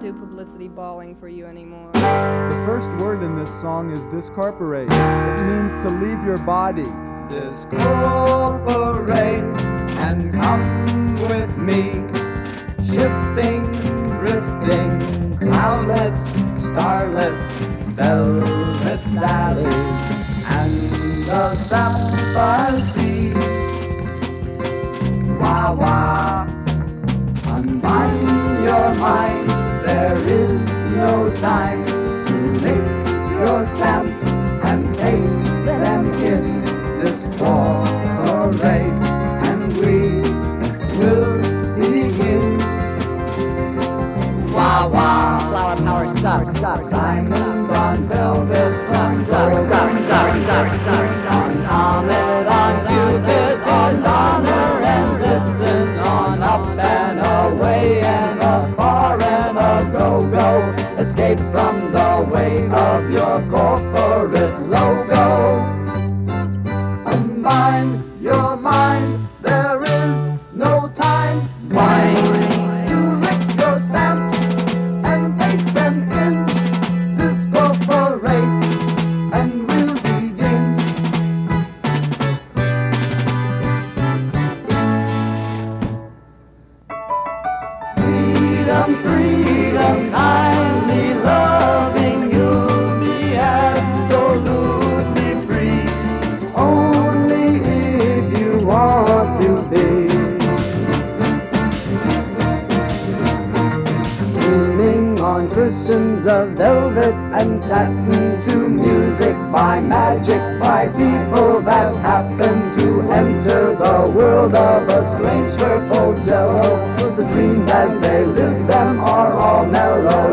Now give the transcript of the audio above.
do publicity balling for you anymore. The first word in this song is discorporate. It means to leave your body. Discorporate and come with me, shifting, drifting, cloudless, starless, velvet valleys, and the sapphire sea. Wah wah, unbind your mind, there is no time to lick your stamps and paste them in. Discorporate and we will begin. Wah wah, Flower power sucks. diamonds on velvets, on goldens, on bricks, on Ahmed, on Cupid, on Donner and Blitzen, on up and away and afar and a go-go. Escape from the way of your corporate logo. Unbind your mind, there is no time. Wine, you lick your stamps and paste them in. Discorporate and we'll begin. Freedom, freedom, kindly loving, you'll be absolutely free. Only if you want to be. Dreaming on cushions of velvet and satin to music by magic by people that happen to enter the world of a strange purple jello. The dreams as they live them are all mellow.